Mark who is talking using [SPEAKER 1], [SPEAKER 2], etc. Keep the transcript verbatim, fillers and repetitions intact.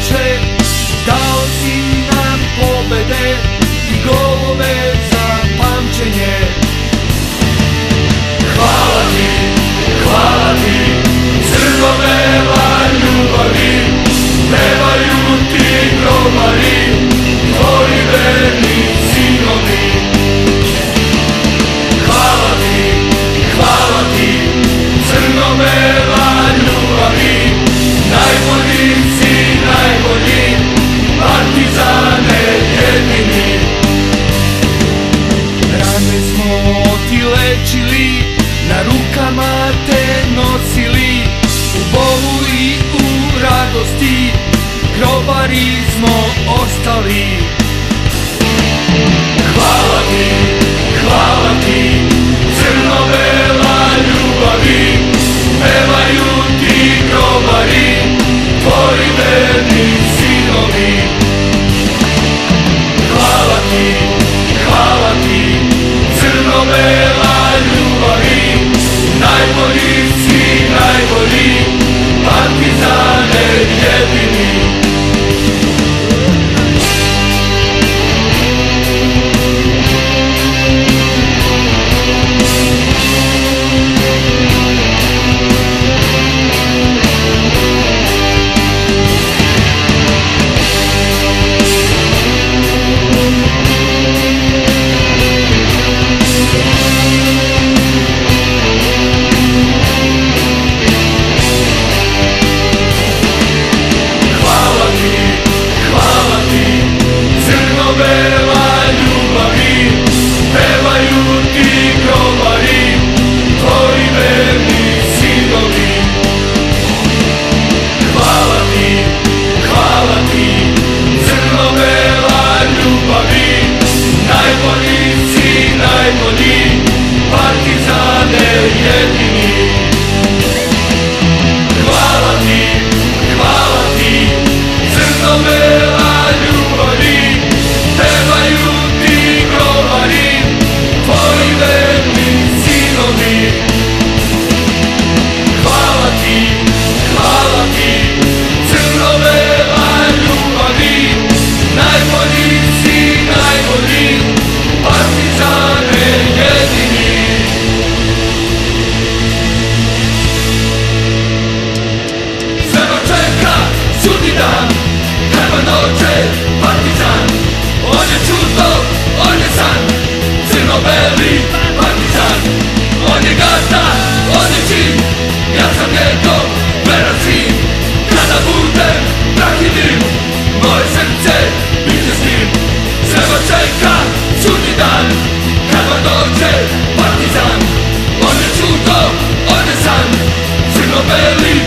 [SPEAKER 1] oče, dao si nam pobede i golove za pamćenje. Hvala ti, hvala ti, crno-bela ljubavi, pevaju ti grobari, tvoji verni sinovi. Hvala ti, hvala ti, crno-bela ljubavi, najbolji si, najbolji, partizane jedini. Rane smo ti lečili, na rukama te nosili, u bolu i u radosti, grobari smo ostali. Hvala ti, hvala ti, crno-bela ljubavi, pevaju ti grobari, tvoji verni sinovi. Hvala ti, hvala ti, crno-bela ljubavi, najbolji si, najbolji, partizane jedini. Crno-beli partizan, on je gazda, on je čin, ja sam njegov veran sin. Kada budem prah i dim, moje srce bit će s njim. Sve vas čeka sudnji dan, kad vam dođe partizan. On je čudo, on je san, crno-beli